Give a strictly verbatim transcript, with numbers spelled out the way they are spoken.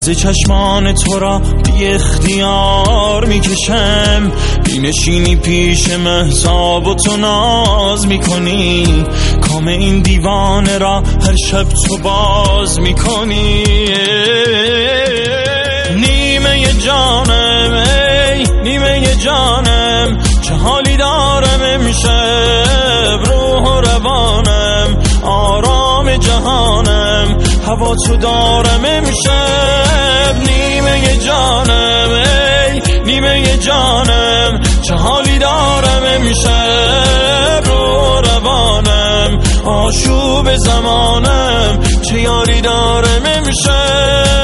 ز چشمان تو را بی اختیار میکشم، بینشینی پیش مهتاب و تو ناز میکنی، کام این دیوانه را هر شب تو باز میکنی. نیمه جانم ای نیمه جانم، چه حالی دارم امشب، روح و روانم آرام جهانم، هوا تو دارم امشب. نیمه جانم ای نیمه جانم، چه حالی دارم امشب، روح و روانم آشوب زمانم، چه یاری دارم امشب.